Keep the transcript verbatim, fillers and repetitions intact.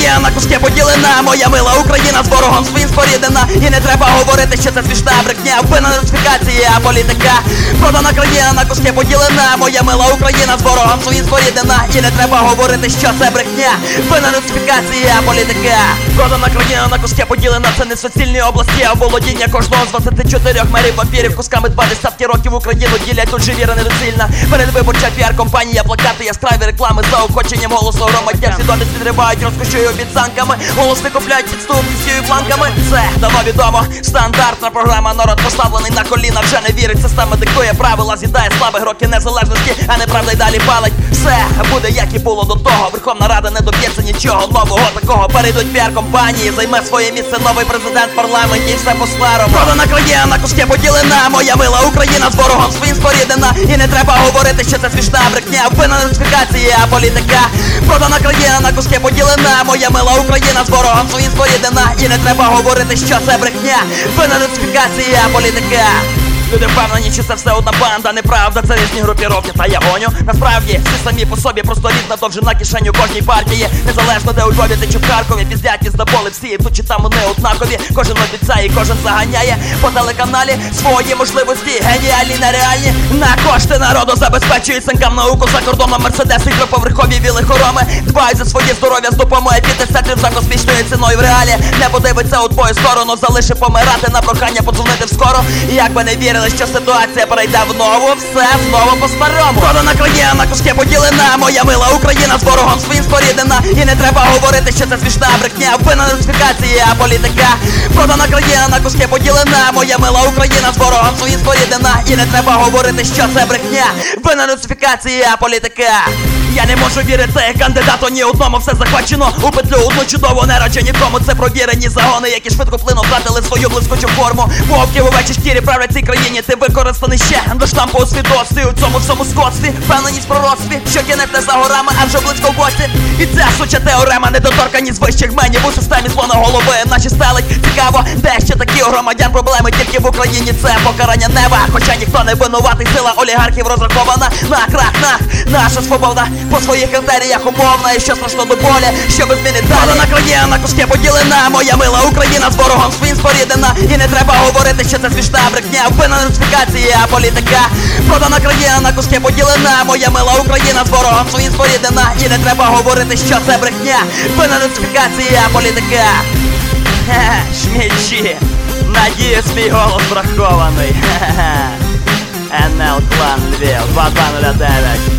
країна на куски поділена, моя мила Україна з ворогом своїм споріднена. І не треба говорити, що це смішна брехня, вбина нацифікація, політика. Продана країна на куски поділена, моя мила Україна з ворогом своїм споріднена. І не треба говорити, що це брехня, вбина нацифікація, політика. Продана країна на куски поділена, це не суцільні області, а володіння кожного з двадцяти чотирьох мерів вампірів. Кусками два десятки років Україну ділять, тут же віра недоцільна. Передвиборча піар-компанія, плакати, яскраві реклами, заохоченням голосу громадян. Свідомість відривають, розкошують обіцянками, голос не купляють підступністю і планками. Це давно відомо, стандартна програма. Народ поставлений на коліна, вже не вірить. Система диктує правила, з'їдає слабих роки незалежності, а неправда й далі палить. Все буде, як і було до того. Верховна Рада не доб'ється нічого нового такого. Перейдуть піар-компанії, займе своє місце новий президент в парламенті, і все по-старому. Продана країна на куски поділена, моя мила Україна з ворогом своїм споріднена. І не треба говорити, що це смішна брехня, вбина нацифікація, політика. Продана країна на куски поділена, моя мила Україна з ворогом своїм споріднена. І не треба говорити, що це брехня, вбина нацифікація, політика. Люди впевнені, чи це все одна банда, неправда, це різні групіровки, та я гоню. Насправді, всі самі по собі, просто різна довжина кишень у кожній партії. Незалежно де у Львові, ти чи в Харкові, піздять піздаболи всі, тут чи там вони однакові. Кожен обіцяє, кожен заганяє по телеканалі свої можливості, геніальні, нереальні. На кошти народу забезпечують синкам науку за кордоном, мерседеси, трьохповерхові віли хороми. Дбають за своє здоров'я з допомогою п'ятдесят за космічною ціною в реалі. Не подивиться у твою сторону, залиши помирати на прохання подзвонити вскоро. І як би не вірили, що ситуація перейде в нову, все знову по-старому. Продана країна на куски поділена, моя мила Україна з ворогом своїм споріднена. І не треба говорити, що це смішна брехня, вбина нацифікація, політика. Продана країна на куски поділена, моя мила Україна з ворогом своїм споріднена. І не треба говорити, що це брехня, вбина нацифікація, політика. Я не можу вірити кандидату ні одному, все захвачено у петлю одну чудову, не радше нікому. Це провірені загони, які швидко вплину втратили свою блискучу форму. Вовки в овечій шкірі правлять цій країні, ти використаний ще до штампу у свідоцтві. У цьому всьому скотстві, впевненість в пророцтві, що кінець не за горами, а вже близько в боці. І ця суча теорема, недоторканість вищих менів у системі слона голови наші стелить. Цікаво, де ще такі у громадян проблеми, тільки в Україні це покарання неба. Хоча ніхто не винуватий, сила олігархів розрахована на крах, на наша свобода по своїх критеріях умовна, і що страшно до болі, щоби змінити далі. Продана країна на куски поділена, моя мила Україна з ворогом своїм споріднена. І не треба говорити, що це смішна брехня, вбина нацифікація, політика. Продана країна на куски поділена, моя мила Україна з ворогом своїм споріднена. І не треба говорити, що це брехня, вбина нацифікація, політика. Хе-хе, шмічі, надіюсь, мій голос врахований. Хе-хе. ен ел Клан Львів, два два нуль дев'ять.